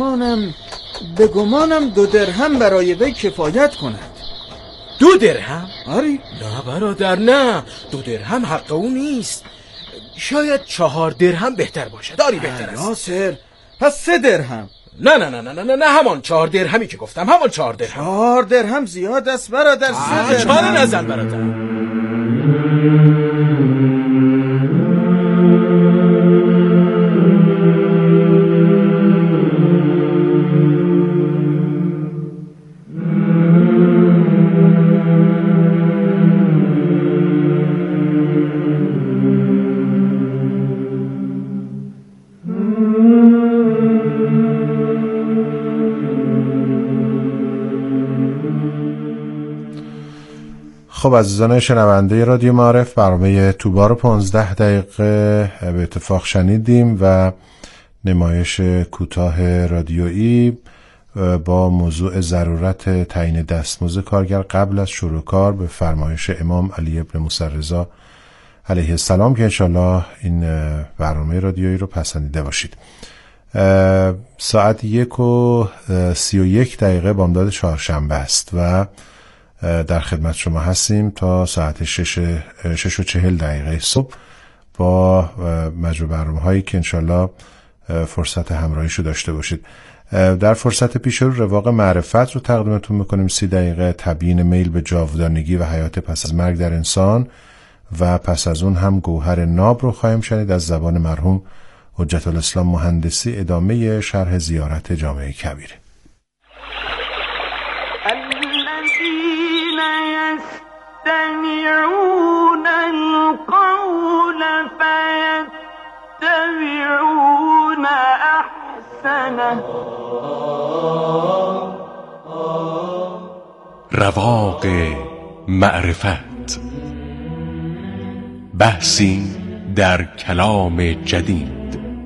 به گمانم 2 درهم برای وی کفایت کند. 2 درهم؟ آری؟ نه برادر نه، 2 درهم حق او نیست. شاید 4 درهم بهتر باشد. داری بهتر است. یاسر پس 3 درهم. نه همان 4 درهمی که گفتم، همان 4 درهم. 4 درهم زیاد است برادر. 3 درهم. چاره نزن برادر. خب عزیزان شنونده رادیو معارف، برنامه توبا رو 15 دقیقه به اتفاق شنیدیم و نمایش کوتاه رادیویی با موضوع ضرورت تعیین دستمزد کارگر قبل از شروع کار به فرمایش امام علی ابن موسی رضا علیه السلام که انشالله این برنامه رادیویی رو پسندیده باشید. ساعت 1:31 بامداد چهارشنبه است و در خدمت شما هستیم تا ساعت 6:40 صبح با مجموع برنامه هایی که انشالله فرصت همراهیشو داشته باشید. در فرصت پیش رو رواق معرفت رو تقدیمتون میکنیم. 30 دقیقه تبیین میل به جاودانگی و حیات پس از مرگ در انسان و پس از اون هم گوهر ناب رو خواهیم شنید از زبان مرحوم حجت الاسلام مهندسی، ادامه شرح زیارت جامع کبیره. يستمعون القول فيتبعون أحسنه. رواق معرفت، بحثی در کلام جدید.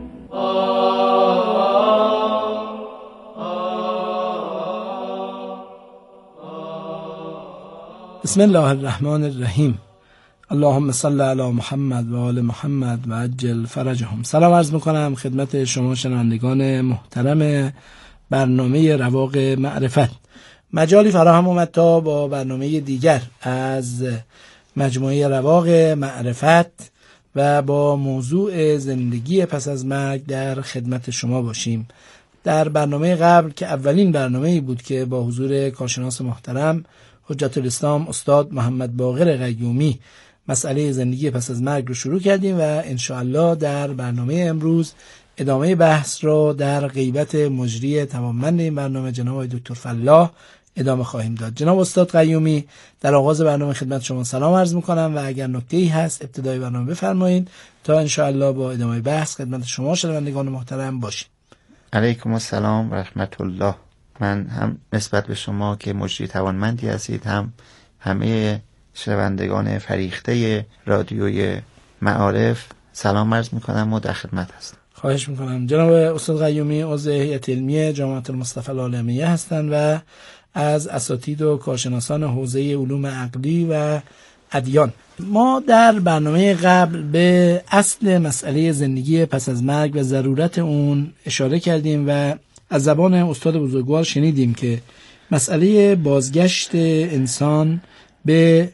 بسم الله الرحمن الرحیم. اللهم صل علی محمد و آل محمد و عجل فرجهم. سلام عرض میکنم خدمت شما شنوندگان محترم برنامه رواق معرفت. مجالی فراهم اومد تا با برنامه دیگر از مجموعه رواق معرفت و با موضوع زندگی پس از مرگ در خدمت شما باشیم. در برنامه قبل که اولین برنامه‌ای بود که با حضور کارشناس محترم حجت الاسلام استاد محمد باقر قیومی مسئله زندگی پس از مرگ رو شروع کردیم و انشاءالله در برنامه امروز ادامه بحث رو در غیبت مجری توانمند این برنامه جناب دکتر فلاح ادامه خواهیم داد. جناب استاد قیومی، در آغاز برنامه خدمت شما سلام عرض میکنم و اگر نکته‌ای هست ابتدای برنامه بفرمایید تا انشاءالله با ادامه بحث خدمت شما شنوندگان محترم باشیم. علیکم السلام و رحمت الله. من هم نسبت به شما که مجری توانمندی هستید، هم همه شنوندگان فریخته رادیوی معارف سلام عرض میکنم و در خدمت هستم. خواهش میکنم. جناب استاد قیومی عضو هیئت علمی جامعه المصطفى العالمیه هستند و از اساتید و کارشناسان حوزه علوم عقلی و ادیان. ما در برنامه قبل به اصل مسئله زندگی پس از مرگ و ضرورت اون اشاره کردیم و از زبان استاد بزرگوار شنیدیم که مسئله بازگشت انسان به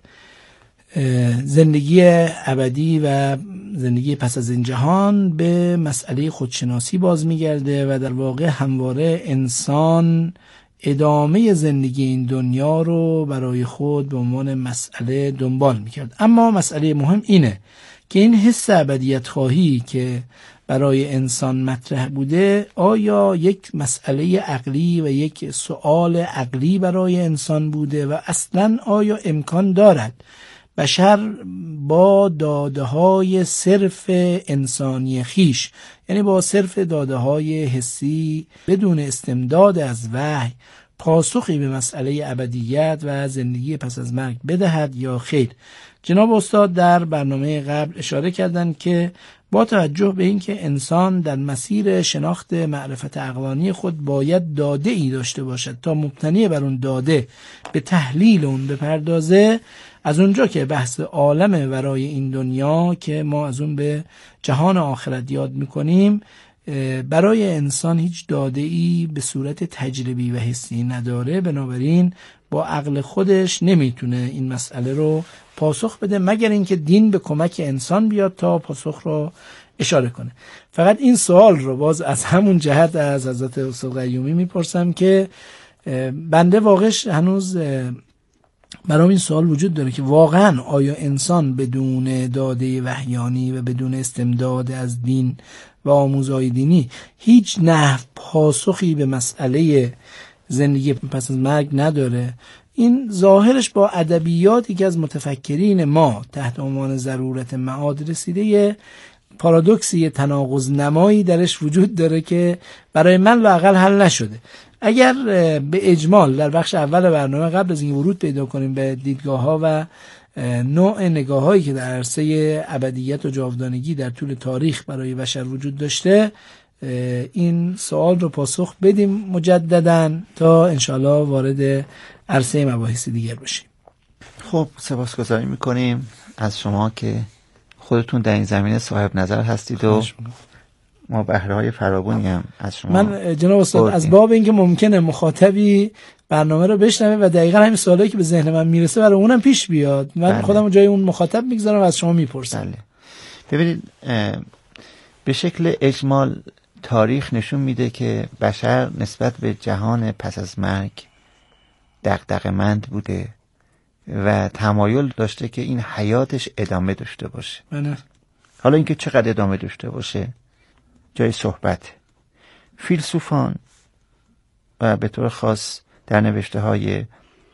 زندگی ابدی و زندگی پس از این جهان به مسئله خودشناسی باز میگرده و در واقع همواره انسان ادامه زندگی این دنیا رو برای خود به عنوان مسئله دنبال میکرد. اما مسئله مهم اینه که این حس ابدیت خواهی که برای انسان مطرح بوده آیا یک مسئله عقلی و یک سؤال عقلی برای انسان بوده و اصلا آیا امکان دارد بشر با داده‌های صرف انسانی خیش، یعنی با صرف داده‌های حسی بدون استمداد از وحی، پاسخی به مسئله ابدیت و زندگی پس از مرگ بدهد یا خیر؟ جناب استاد در برنامه قبل اشاره کردند که با توجه به اینکه انسان در مسیر شناخت معرفت عقلانی خود باید داده ای داشته باشد تا مبتنی بر اون داده به تحلیل اون بپردازه، از اونجا که بحث عالم ورای این دنیا که ما از اون به جهان آخرت یاد میکنیم برای انسان هیچ داده‌ای به صورت تجربی و حسی نداره، بنابراین با عقل خودش نمیتونه این مسئله رو پاسخ بده مگر اینکه دین به کمک انسان بیاد تا پاسخ رو اشاره کنه. فقط این سوال رو باز از همون جهت از حضرت استاد قیومی میپرسم که بنده واقعش هنوز برام این سوال وجود داره که واقعا آیا انسان بدون داده وحیانی و بدون استمداد از دین و آموزهای دینی هیچ نحو پاسخی به مسئله زندگی پس از مرگ نداره؟ این ظاهرش با ادبیاتی که از متفکرین ما تحت عنوان ضرورت معاد رسیده یه پارادوکسی، تناقض نمایی درش وجود داره که برای من لااقل حل نشده. اگر به اجمال در بخش اول برنامه قبل از این ورود پیدا کنیم به دیدگاه‌ها و نوع نگاه‌هایی که در عرصه ابدیت و جاودانگی در طول تاریخ برای بشر وجود داشته، این سوال رو پاسخ بدیم مجدداً تا انشاءالله وارد عرصه مباحث دیگر بشیم. خب سپاسگزاری میکنیم از شما که خودتون در این زمینه صاحب نظر هستید و ما بهره‌های فراوانی هم از شما. من جناب استاد از باب اینکه ممکنه مخاطبی برنامه رو بشنوه و دقیقاً همین سوالایی که به ذهن من میرسه برای اونم پیش بیاد، من بله. خودم جای اون مخاطب میگذارم و از شما میپرسم. بله. ببینید به شکل اجمال تاریخ نشون میده که بشر نسبت به جهان پس از مرگ دغدغه‌مند بوده و تمایل داشته که این حیاتش ادامه داشته باشه. بله. حالا اینکه چقدر ادامه داشته باشه جای صحبت. فیلسوفان و به طور خاص در نوشته های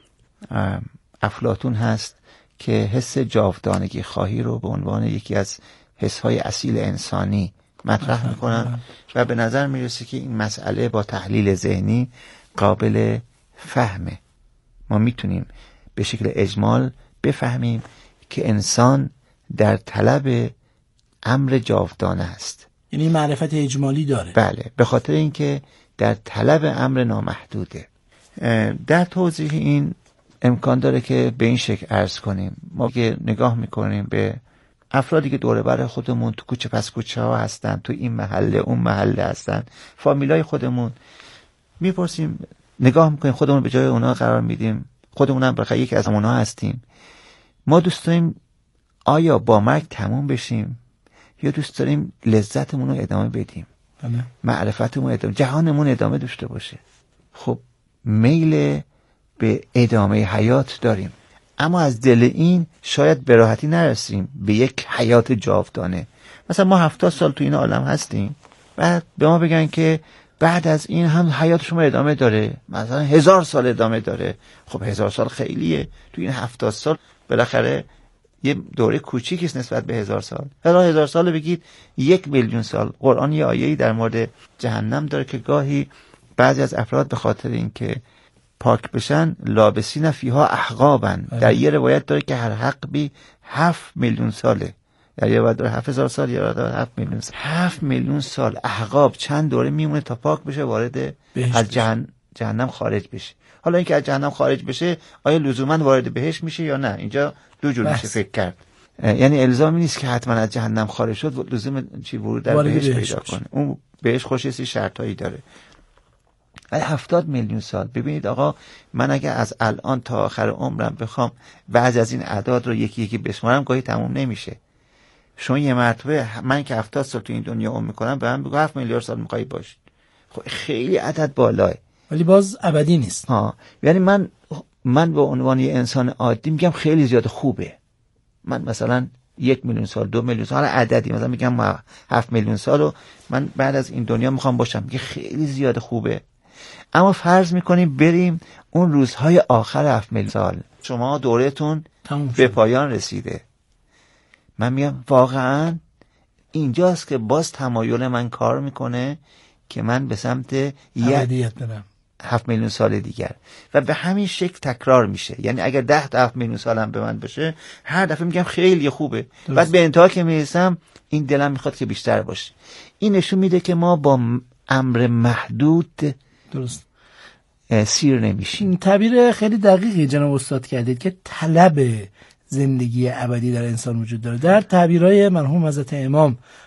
افلاطون هست که حس جاودانگی خواهی رو به عنوان یکی از حس های اصیل انسانی مطرح میکنن و به نظر میرسه که این مسئله با تحلیل ذهنی قابل فهمه. ما میتونیم به شکل اجمال بفهمیم که انسان در طلب امر جاودانه است، یعنی معرفت اجمالی داره. بله، به خاطر اینکه در طلب امر نامحدوده. در توضیح این امکان داره که به این شکل عرض کنیم. ما که نگاه میکنیم به افرادی که دور بر خودمون تو کوچه پس کوچه ها هستن، تو این محله اون محله هستن، فامیلای خودمون، میپرسیم، نگاه میکنیم، خودمون به جای اونا قرار میدیم، خودمون هم برخلاف یکی از اونا هستیم. ما دوست داریم آیا با مرگ تموم بشیم یا دوست داریم لذتمون رو ادامه بدیم، معرفتمون ادامه، جهانمون ادامه داشته باشه؟ خب میل به ادامه حیات داریم، اما از دل این شاید به راحتی نرسیم به یک حیات جاودانه. مثلا ما 70 سال تو این عالم هستیم، بعد به ما بگن که بعد از این هم حیات شما ادامه داره، مثلا 1000 سال ادامه داره. خب 1000 سال خیلیه، تو این 70 سال بالاخره یه دوره کوچیکی است نسبت به 1000 سال. 1000 سال بگید 1,000,000 سال. قرآن یه آیه‌ای در مورد جهنم داره که گاهی بعضی از افراد به خاطر اینکه پاک بشن لابسین فیها احقابن. در یه روایت داره که هر حقبی 7,000,000 ساله، در یه روایت داره 7,000 سال، یه روایت داره 7,000,000 سال. 7,000,000 سال احقاب چند دوره میمونه تا پاک بشه، وارد از جهنم خارج بشه. حالا اینکه از جهنم خارج بشه آیا لزوما وارد بهشت میشه یا نه، اینجا دو جور میشه فکر کرد. یعنی الزامی نیست که حتما از جهنم خارج شد لزوم چی ورود در بهشت پیدا کنه. اون بهشت خوشی شرطایی داره. 70,000,000 سال. ببینید آقا، من اگه از الان تا آخر عمرم بخوام بعضی از این اعداد رو یکی یکی بشمارم گاهی تموم نمیشه. شما یه مرتبه من که 70 سال تو این دنیا عمر میکنم به من بگو 7,000,000 سال میخوای باشید، خب خیلی عدد بالاه، ولی باز ابدی نیست. یعنی من به عنوان یه انسان عادی میگم خیلی زیاد خوبه. من مثلا 1,000,000 سال، 2,000,000 سال عددی، مثلا میگم 7,000,000 سال رو من بعد از این دنیا میخوام باشم، میگه خیلی زیاد خوبه. اما فرض میکنیم بریم اون روزهای آخر 7,000,000 سال، شما دورتون به پایان رسیده. من میگم واقعا اینجاست که باز تمایل من کار میکنه که من به سمت ابدیت برم، 7,000,000 سال دیگر، و به همین شکل تکرار میشه. یعنی اگر 10 تا 7,000,000 سال هم به من بشه، هر دفعه میگم خیلی خوبه، بعد به انتها که میرسم این دلم میخواد که بیشتر باشه. این نشون میده که ما با امر محدود درست سیر نمیشیم. این تعبیر خیلی دقیقی جناب استاد کردید که طلب زندگی ابدی در انسان وجود داره. در تعبیرهای مرحوم حضرت امام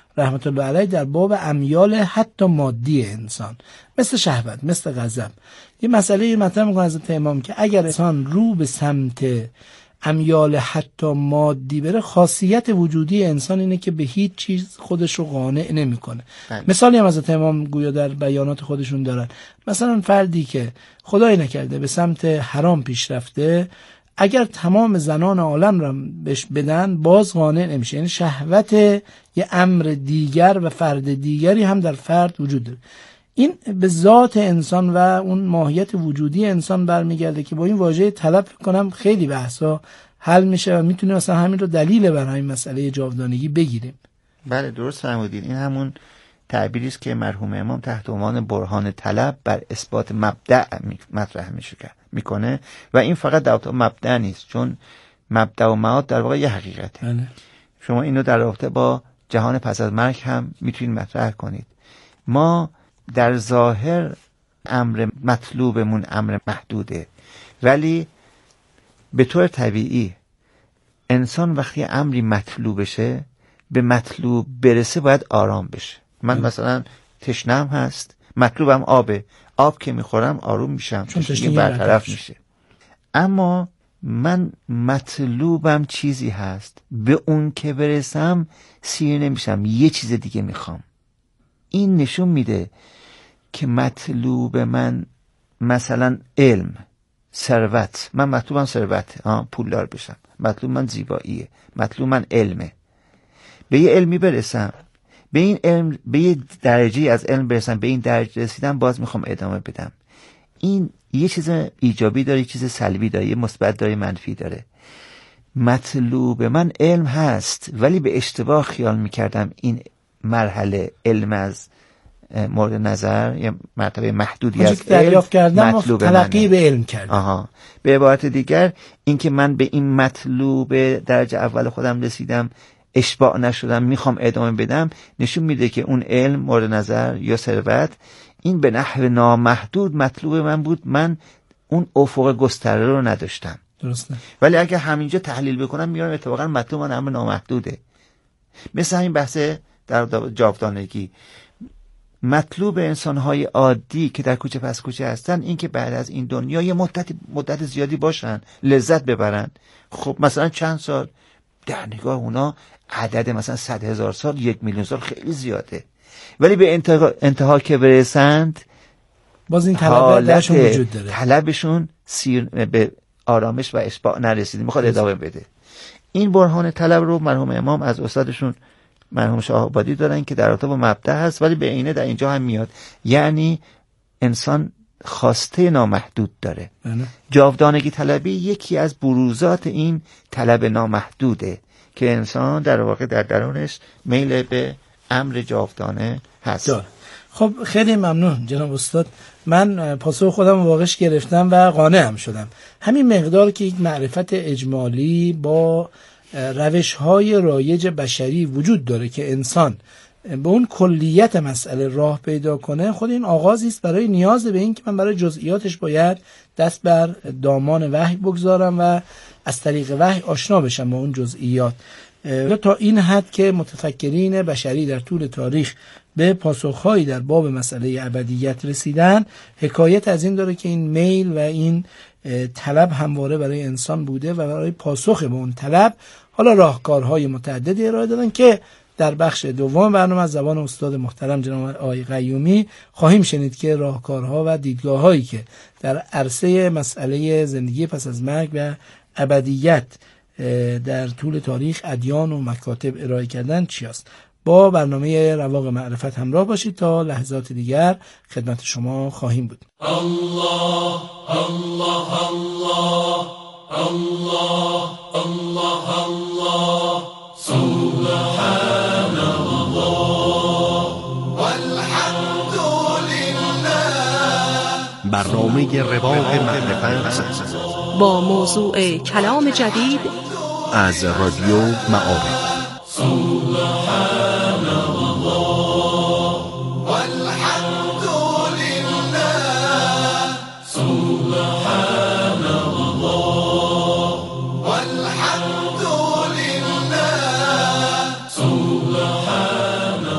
رحمت الله علیه در باب امیال حتی مادی انسان، مثل شهوت، مثل غضب، یه مسئله مطرح میکنه حضرت امام که اگر انسان رو به سمت امیال حتی مادی بره، خاصیت وجودی انسان اینه که به هیچ چیز خودش رو قانع نمیکنه. مثالی هم حضرت امام گویا در بیانات خودشون دارن، مثلا فردی که خدای نکرده به سمت حرام پیش رفته، اگر تمام زنان عالم را بهش بدن باز قانع نمیشه. یعنی شهوت یه امر دیگر و فرد دیگری هم در فرد وجود داره. این به ذات انسان و اون ماهیت وجودی انسان برمیگرده که با این واژه طلب کنم خیلی بحثا حل میشه و میتونیم مثلا همین رو دلیل برای این مسئله جاودانگی بگیریم. بله درست فرمودین. این همون تعبیری است که مرحوم امام تحت عنوان برهان طلب بر اثبات مبدأ مطرح میکنه و این فقط در رابطه مبدأ نیست، چون مبدأ و معاد در واقع یه حقیقته. بله. شما اینو در رابطه با جهان پس از مرگ هم میتونید مطرح کنید. ما در ظاهر امر مطلوبمون امر محدوده، ولی به طور طبیعی انسان وقتی امری مطلوب بشه، به مطلوب برسه باید آرام بشه. من مثلا تشنم هست، مطلوبم آبه، آب که میخورم آروم میشم، تشنگی برطرف میشه. اما من مطلوبم چیزی هست، به اون که برسم سیر نمیشم، یه چیز دیگه میخوام. این نشون میده که مطلوب من مثلا علم، ثروت، من مطلوبم ثروت، پولدار بشم، مطلوب من زیباییه، مطلوب من علمه. به یه علمی برسم، به این علم، به یه درجه از علم برسم، به این درجه رسیدم، باز میخوام ادامه بدم. این یه چیز ایجابی داره، یه چیز سلبی داره، یه مثبت داره، منفی داره. مطلوب من علم هست، ولی به اشتباه خیال میکردم این مرحله علم از مورد نظر یا مرتبه محدودی از دریافت کردم تلقی به علم کردم. به عبارت دیگر این که من به این مطلوب درجه اول خودم رسیدم، اشباع نشدم، میخوام ادامه بدم، نشون میده که اون علم مورد نظر یا ثروت این به نحو نامحدود مطلوب من بود، من اون افق گستره رو نداشتم. درسته. ولی اگه همینجا تحلیل بکنم میارم اتفاقا مطلوب من امر نامحدوده. مثل همین بحث در جاودانگی، مطلوب انسان‌های عادی که در کوچه پس کوچه هستن این که بعد از این دنیا یه مدت زیادی باشن، لذت ببرن. خب مثلا چند سال، در نگاه اونا عدد مثلا 100,000 سال، 1,000,000 سال خیلی زیاده، ولی به انتها که برسند باز این طلب درشون وجود داره، طلبشون به آرامش و اشباع نرسیده، میخواد ادامه بده. این برهان طلب رو مرحوم امام از استادشون مرحوم شاه آبادی دارن که در رابطه با مبدأ هست، ولی به عینه در اینجا هم میاد. یعنی انسان خواسته نامحدود داره. جاودانگی طلبی یکی از بروزات این طلب نامحدوده که انسان در واقع در درونش میل به امر جاودانه هست داره. خب خیلی ممنون جناب استاد. من پاسخ خودم واقعش گرفتم و قانعم شدم. همین مقدار که یک معرفت اجمالی با روش‌های رایج بشری وجود داره که انسان به اون کلیت مسئله راه پیدا کنه، خود این آغازی است برای نیاز به این که من برای جزئیاتش باید دست بر دامان وحی بگذارم و از طریق وحی آشنا بشم با اون جزئیات، تا این حد که متفکرین بشری در طول تاریخ به پاسخهایی در باب مسئله ابدیت رسیدن. حکایت از این داره که این میل و این طلب همواره برای انسان بوده و برای پاسخ به اون طلب حالا راهکارهای متعددی ارائه دادن که در بخش دوم برنامه از زبان استاد محترم جناب آقای قیومی خواهیم شنید که راهکارها و دیدگاه‌هایی که در عرصه مسئله زندگی پس از مرگ و ابدیت در طول تاریخ ادیان و مکاتب ارائه کردن چی است. با برنامه رواق معرفت همراه باشید تا لحظات دیگر خدمت شما خواهیم بود. الله الله الله الله الله الله سبحان الله والحمد لله. برنامه رواق معرفت با موضوع کلام جدید از رادیو معارف. سبحان الله والحمد لله. سبحان الله والحمد لله. سبحان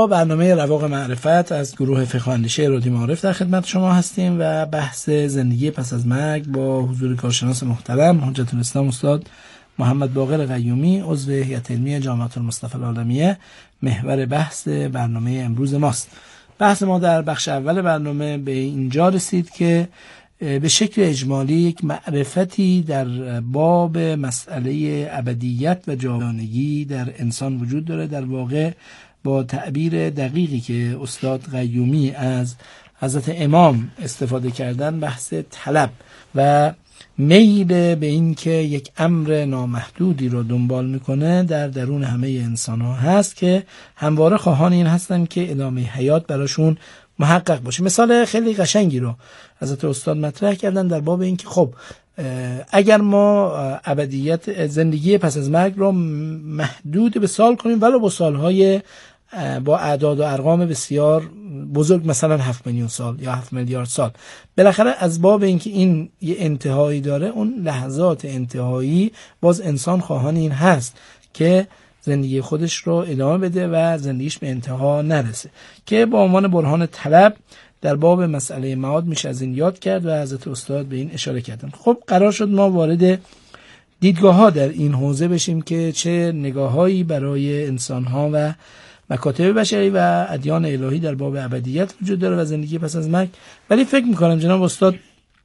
با برنامه رواق معرفت از گروه فقه و اندیشه رادیو معارف در خدمت شما هستیم و بحث زندگی پس از مرگ با حضور کارشناس محترم حجت الاسلام استاد محمد باقر قیومی عضو هیئت علمی جامعه المصطفى العالمیه محور بحث برنامه امروز ماست. بحث ما در بخش اول برنامه به اینجا رسید که به شکل اجمالی یک معرفتی در باب مسئله ابدیت و جاودانگی در انسان وجود داره. در واقع با تعبیر دقیقی که استاد قیومی از حضرت امام استفاده کردن، بحث طلب و میل به این که یک امر نامحدودی رو دنبال میکنه در درون همه انسان ها هست که همواره خواهان این هستن که ادامه حیات براشون محقق باشه. مثال خیلی قشنگی رو حضرت استاد مطرح کردن در باب این که خب اگر ما ابدیت زندگی پس از مرگ رو محدود به سال کنیم ولو با سالهای با اعداد و ارقام بسیار بزرگ، مثلا 7 میلیون سال یا 7 میلیارد سال، بالاخره از باب اینکه این یه انتهایی داره، اون لحظات انتهایی باز انسان خواهان این هست که زندگی خودش رو ادامه بده و زندگیش به انتها نرسه، که با عنوان برهان طلب در باب مسئله معاد میشه از این یاد کرد و حضرت استاد به این اشاره کردن. خب قرار شد ما وارد دیدگاه ها در این حوزه بشیم که چه نگاههایی برای انسان ها و مکاتب بشری و ادیان الهی در باب ابدیت وجود داره و زندگی پس از مرگ. ولی فکر میکنم جناب استاد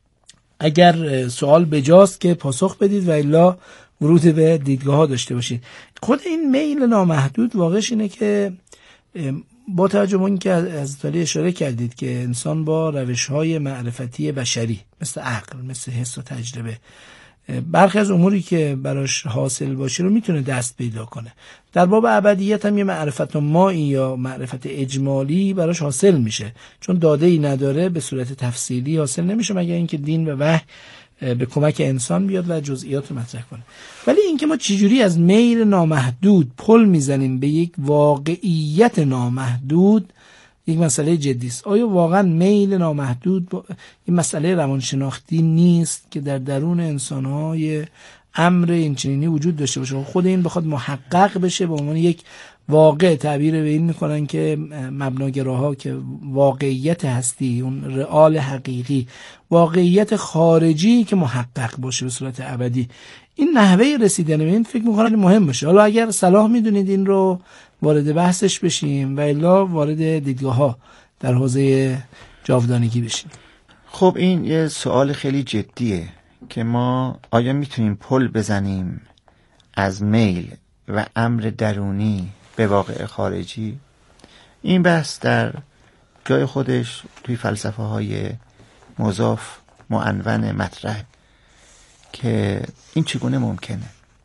اگر سوال بجاست که پاسخ بدید و الا ورود به دیدگاه ها داشته باشید. خود این میل نامحدود واقعش اینه که با توجه به این که از طالی اشاره کردید که انسان با روش‌های معرفتی بشری مثل عقل، مثل حس و تجربه، برخی از اموری که براش حاصل باشه رو میتونه دست پیدا کنه. در باب ابدیت هم یه معرفت مایی یا معرفت اجمالی براش حاصل میشه، چون داده‌ای نداره به صورت تفصیلی حاصل نمیشه مگر اینکه دین و وحی به کمک انسان بیاد و جزئیات رو مطرح کنه. ولی اینکه ما چجوری از میل نامحدود پل میزنیم به یک واقعیت نامحدود یک مسئله جدی است. آیا واقعا میل نامحدود این مسئله روانشناختی نیست که در درون انسان‌های امر اینچنینی وجود داشته باشه؟ خود این بخواد محقق بشه به عنوان یک واقع، تعبیر به این میکنن که مبناگراها که واقعیت هستی، اون رئال حقیقی، واقعیت خارجی که محقق باشه به صورت ابدی، این نحوه رسیدن به این فکر میکنن مهم باشه. حالا اگر صلاح میدونید این رو وارد بحثش بشیم و الا وارد دیدگاه ها در حوزه جاودانگی بشیم. خب این یه سوال خیلی جدیه که ما آیا میتونیم پل بزنیم از میل و امر درونی به واقع خارجی؟ این بحث در جای خودش توی فلسفه های مضاف معنون مطرح که این چگونه ممکنه.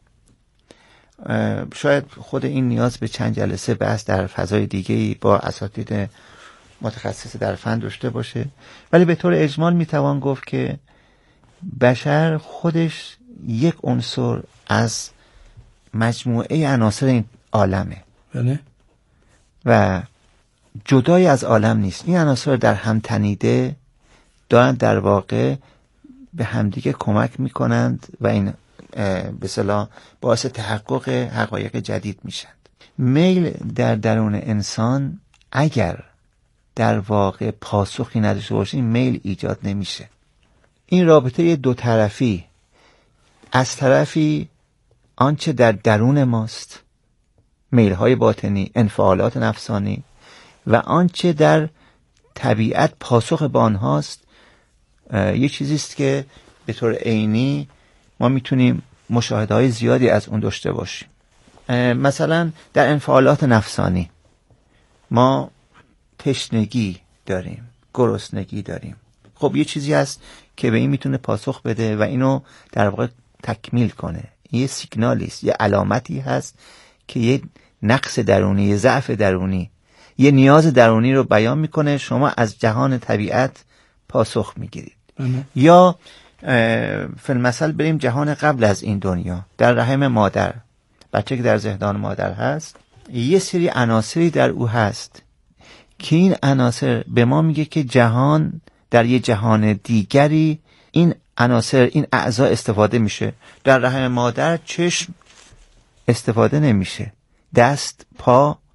شاید خود این نیاز به چند جلسه بحث در فضای دیگه‌ای با اساتید متخصص در فن داشته باشه، ولی به طور اجمال میتوان گفت که بشر خودش یک عنصر از مجموعه عناصر این عالمه بله، و جدای از عالم نیست. این عناصر در هم تنیده دارند در واقع به همدیگه کمک میکنند و این به اصطلاح باعث تحقق حقایق جدید میشند. میل در درون انسان اگر در واقع پاسخی نداشته باشه، این میل ایجاد نمیشه. این رابطه دو طرفی، از طرفی آنچه در درون ماست، میل‌های باطنی، انفعالات نفسانی، و آنچه در طبیعت پاسخ به آنهاست، یه چیزی است که به طور عینی ما میتونیم مشاهده‌های زیادی از اون داشته باشیم. مثلا در انفعالات نفسانی ما تشنگی داریم، گرسنگی داریم. خب یه چیزی هست که به این میتونه پاسخ بده و اینو در واقع تکمیل کنه. یه سیگنالی است، یه علامتی هست که یه نقص درونی، یه ضعف درونی، یه نیاز درونی رو بیان میکنه. شما از جهان طبیعت پاسخ میگیرید. یا فی‌المثل بریم جهان قبل از این دنیا، در رحم مادر، بچه که در زندان مادر هست، یه سری عناصری در او هست که این عناصر به ما میگه که جهان در یه جهان دیگری این عناصر، این اعضا استفاده میشه. در رحم مادر چشم استفاده نمیشه، دست، پا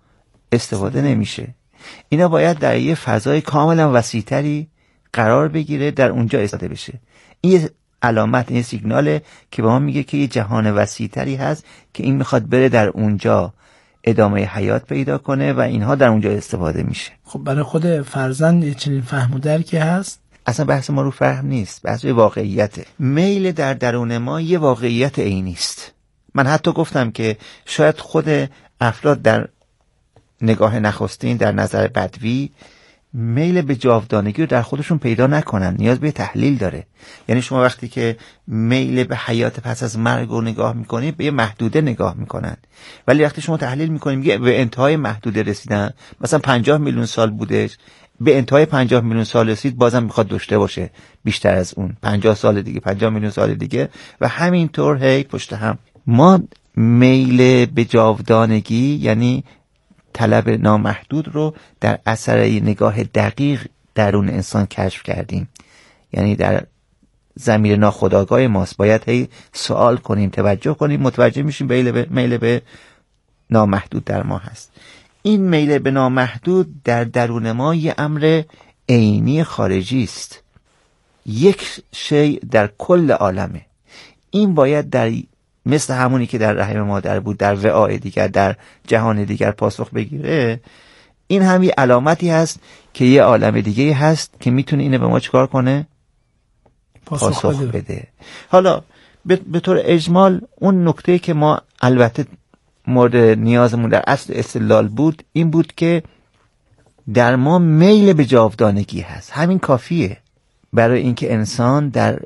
استفاده نمیشه. اینا باید در یه فضای کاملا وسیع‌تری قرار بگیره، در اونجا استفاده بشه. این یه علامت، این سیگناله که به ما میگه که یه جهان وسیع‌تری هست که این میخواد بره در اونجا ادامه حیات پیدا کنه و اینها در اونجا استفاده میشه. خب برای خود فرزند یه چنین فهم و درکی هست؟ اصلا بحث ما رو فهم نیست، بحث واقعیته. میل در درون ما یه واقعیت عینی است. من حتی گفتم که شاید خود افراد در نگاه نخستین، در نظر بدوی، میل به جاودانگی رو در خودشون پیدا نکنن، نیاز به تحلیل داره. یعنی شما وقتی که میل به حیات پس از مرگ رو نگاه میکنید، به یه محدوده نگاه میکنن، ولی وقتی شما تحلیل میکنید میگه به انتهای محدوده رسیدن، مثلا 50 میلیون سال بودش، به انتهای 50 میلیون سال رسید، بازم میخواد داشته باشه بیشتر از اون 50 سال دیگه، 50 میلیون سال دیگه، و همینطور هی پشت هم. ما میل به جاودانگی یعنی طلب نامحدود رو در اثر نگاه دقیق درون انسان کشف کردیم. یعنی در ضمیر ناخودآگاه ماست، باید هی سوال کنیم، توجه کنیم، متوجه میشیم میل به نامحدود در ما هست. این میل به نامحدود در درون ما یه امر عینی خارجی است، یک شی در کل عالمه. این باید در مثل همونی که در رحم مادر بود، در وعای دیگر، در جهان دیگر پاسخ بگیره. این هم یه علامتی هست که یه عالم دیگه هست که میتونه اینو به ما چیکار کنه؟ پاسخ بده. حالا به طور اجمال اون نکته که ما البته مورد نیازمون در اصل استدلال بود این بود که در ما میل به جاودانگی هست. همین کافیه برای اینکه انسان در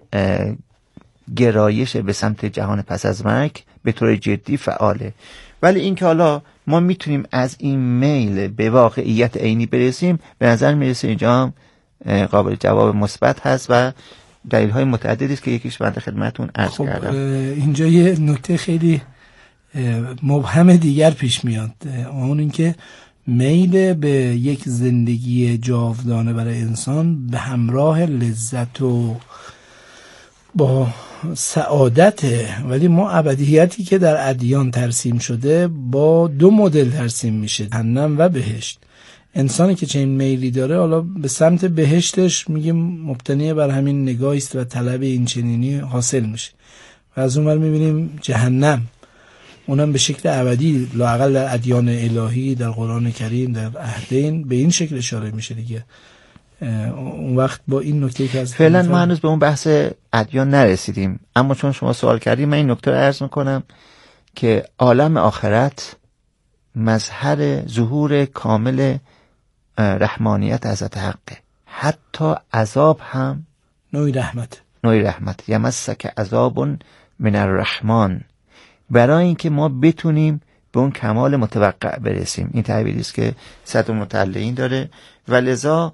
گرایش به سمت جهان پس از مرگ به طور جدی فعاله. ولی اینکه حالا ما میتونیم از این میل به واقعیت عینی برسیم، به نظر میرسه اینجا قابل جواب مثبت هست و دلیل‌های متعددی است که یکیش بنده خدمتتون عرض کردم. اینجا یه نکته خیلی مبهم دیگر پیش میاد، اون اینکه میل به یک زندگی جاودانه برای انسان به همراه لذت و با سعادته، ولی ما ابدیتی که در ادیان ترسیم شده با دو مدل ترسیم میشه، جهنم و بهشت. انسانی که چنین میلی داره حالا به سمت بهشتش میگیم مبتنی بر همین نگاهی است و طلب این چنینی حاصل میشه، و از اون ور میبینیم جهنم، اونم به شکل ابدی، لااقل در ادیان الهی، در قرآن کریم، در عهدین به این شکل اشاره میشه دیگه. اون وقت با این نکته که از فعلا ما هنوز به اون بحث ادیان نرسیدیم، اما چون شما سوال کردیم من این نکته رو عرض میکنم که عالم آخرت مظهر ظهور کامل رحمانیت حضرت حقه. حتی عذاب هم نوعی رحمت یمسک عذاب من الرحمن، برای اینکه ما بتونیم به اون کمال متوقع برسیم. این تعبیری است که صدر متعلقین داره و لذا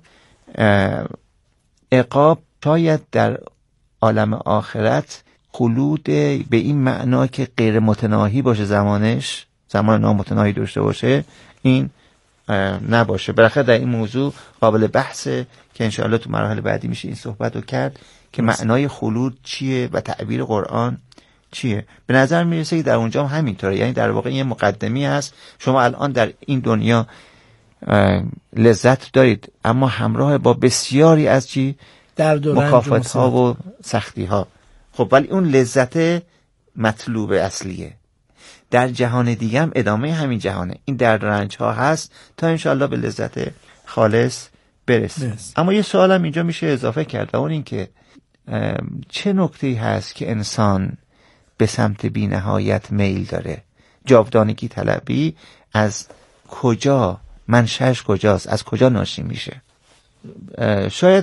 عقاب شاید در عالم آخرت خلود به این معنا که غیر متناهی باشه، زمان نامتناهی داشته باشه، این نباشه. بالاخره در این موضوع قابل بحثه که انشاءالله تو مراحل بعدی میشه این صحبت رو کرد که معنای خلود چیه و تعبیر قرآن چیه. به نظر میرسه که در اونجا هم همینطوره، یعنی در واقع یه مقدمی هست. شما الان در این دنیا لذت دارید اما همراه با بسیاری از مکافات ها و سختی ها. خب ولی اون لذت مطلوب اصلیه. در جهان دیگه هم ادامه همین جهانه، این درد رنج ها هست تا انشاءالله به لذت خالص برسیم. اما یه سوالم اینجا میشه اضافه کرد و اون این که چه نکته‌ای هست که انسان به سمت بی نهایت میل داره؟ جاودانگی طلبی از کجا، منشأش کجاست، از کجا ناشی میشه؟ شاید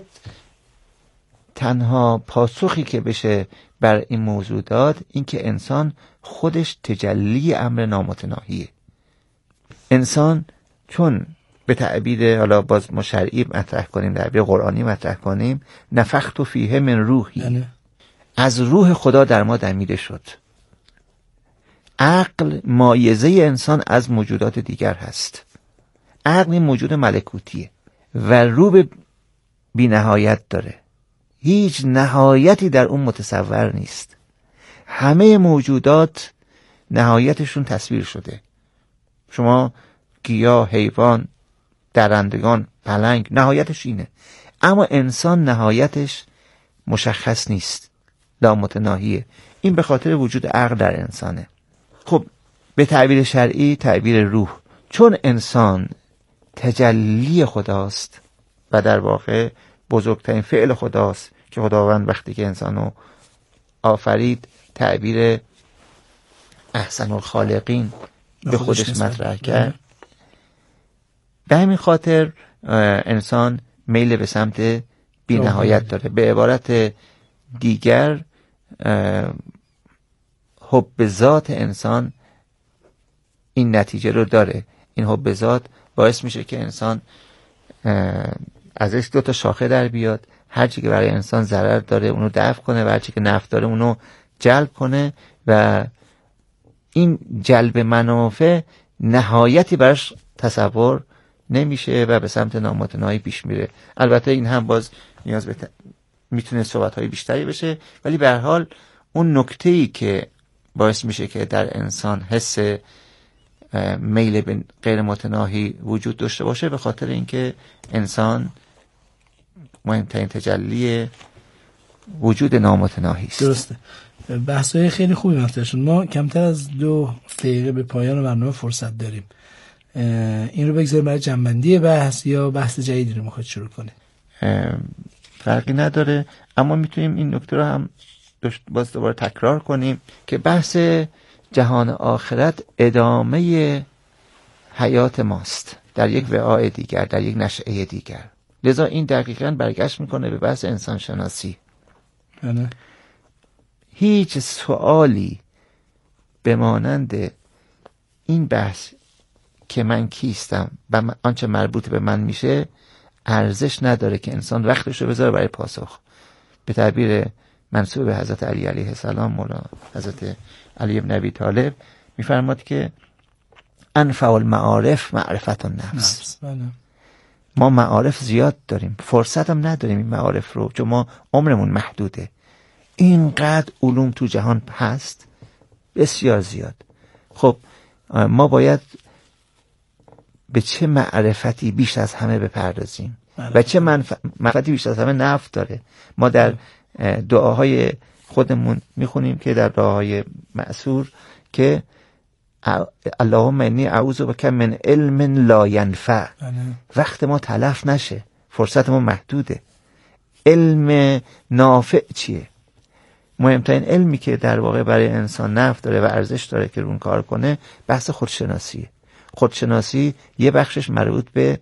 تنها پاسخی که بشه بر این موضوع داد این که انسان خودش تجلی امر نامتناهیه. انسان چون به تعبیر حالا باز ما شرعی مطرح کنیم، در تعبیر قرآنی مطرح کنیم، نفخت فیه من روحی، از روح خدا در ما دمیده شد. عقل مایزه انسان از موجودات دیگر هست. عقل این موجود ملکوتیه و رو به بی نهایت داره، هیچ نهایتی در اون متصور نیست. همه موجودات نهایتشون تصویر شده. شما گیاه، حیوان، درندگان، پلنگ، نهایتش اینه. اما انسان نهایتش مشخص نیست، لامتناهیه. این به خاطر وجود عقل در انسانه. خب به تعبیر شرعی تعبیر روح، چون انسان تجلی خداست و در واقع بزرگترین فعل خداست که خداوند وقتی که انسانو آفرید تعبیر احسن الخالقین به خودش مطرح کرد. به همین خاطر انسان میل به سمت بی نهایت داره. به عبارت دیگر حب ذات انسان این نتیجه رو داره. این حب ذات باعث میشه که انسان ازش 2 شاخه در بیاد، هرچی که برای انسان ضرر داره اونو دفع کنه و هرچی که نفع داره اونو جلب کنه و این جلب منافع نهایتی براش تصور نمیشه و به سمت نامتناهی پیش میره. البته این هم باز نیاز به میتونه صحبت‌های بیشتری بشه، ولی به هر حال اون نکته‌ای که باعث میشه که در انسان حس میل به غیر متناهی وجود داشته باشه به خاطر اینکه انسان مهمترین تجلی وجود نامتناهی است. درسته. بحث‌های خیلی خوبی مطرح شد. ما کمتر از 2 دقیقه به پایان برنامه فرصت داریم. این رو بگذاریم برای جنبندی بحث یا بحث جدیدی رو میخواد شروع کنیم؟ فرقی نداره، اما میتونیم این نکته رو هم باز دوباره تکرار کنیم که بحث جهان آخرت ادامه حیات ماست در یک وعاء دیگر، در یک نشأه دیگر. لذا این دقیقاً برگشت میکنه به بحث انسان شناسی. هیچ سوالی به مانند این بحث که من کیستم و آنچه مربوط به من میشه ارزش نداره که انسان وقتش رو بذاره برای پاسخ. به تعبیر منسوب به حضرت علی علیه السلام، مولا حضرت علی ابن ابی طالب میفرماد که انفع المعارف معرفت النفس. ما معارف زیاد داریم، فرصت هم نداریم این معارف رو، چون ما عمرمون محدوده. اینقدر علوم تو جهان هست، بسیار زیاد. خب ما باید به چه معرفتی بیش از همه بپردازیم و چه معرفتی بیش از همه نفع داره. ما در دعاهای خودمون میخونیم که در دعاهای مأثور که اللهم انی اعوذ بک من علم لا ینفع. وقت ما تلف نشه، فرصت ما محدوده. علم نافع چیه؟ مهمترین علمی که در واقع برای انسان نفع داره و ارزش داره که رون کار کنه بحث خودشناسیه. خودشناسی یه بخشش مربوط به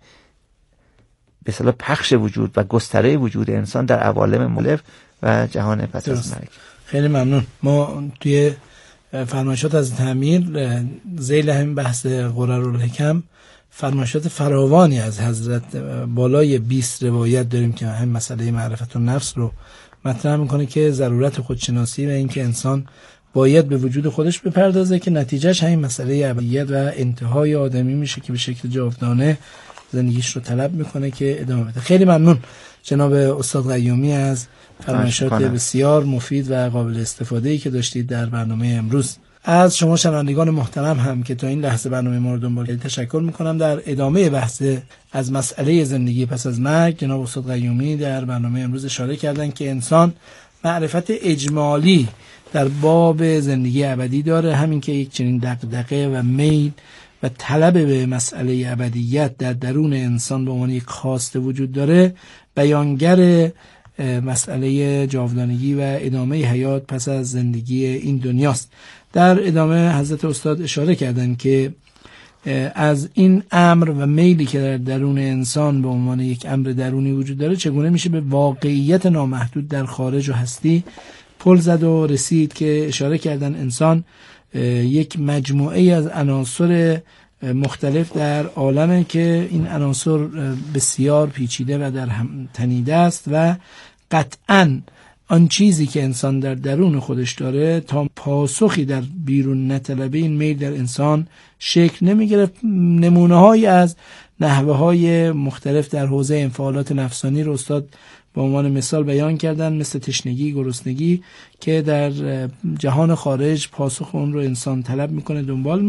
اصطلاح پخش وجود و گستره وجود انسان در عوالم مختلف و جهان پس از مرگ. خیلی ممنون. ما توی فرمایشات از تعمیر ذیل همین بحث قررالحکم فرمایشات فراوانی از حضرت بالای 20 روایت داریم که هم مسئله معرفت النفس رو مطرح میکنه که ضرورت خودشناسی و اینکه انسان باید به وجود خودش بپردازه که نتیجهش همین مسئله ابدیت و انتهای آدمی میشه که به شکل جاودانه زندگیش رو طلب میکنه که ادامه بده. خیلی ممنون جناب استاد قیومی از فرمایشات بسیار مفید و قابل استفاده‌ای که داشتید در برنامه امروز. از شما شنوندگان محترم هم که تا این لحظه برنامه ما رو دنبال کردید تشکر میکنم. در ادامه بحث از مسئله زندگی پس از مرگ جناب استاد قیومی در برنامه امروز اشاره کردن که انسان معرفت اجمالی در باب زندگی ابدی داره، همین که یک چنین دغدغه و میل و طلب به مسئله ابدیت در درون انسان به عنوان یک خواسته وجود داره، بیانگر مسئله جاودانگی و ادامه حیات پس از زندگی این دنیاست. در ادامه حضرت استاد اشاره کردن که از این امر و میلی که در درون انسان به عنوان یک امر درونی وجود داره چگونه میشه به واقعیت نامحدود در خارج و هستی پل زد و رسید که اشاره کردن انسان یک مجموعه از عناصر مختلف در عالمه که این عناصر بسیار پیچیده و در هم تنیده است و قطعاً آن چیزی که انسان در درون خودش داره تا پاسخی در بیرون نطلبه این میل در انسان شکل نمیگیره. نمونه هایی از نحوه های مختلف در حوزه انفعالات نفسانی رو استاد به عنوان مثال بیان کردن، مثل تشنگی، گرسنگی که در جهان خارج پاسخ اون رو انسان طلب میکنه، دنبال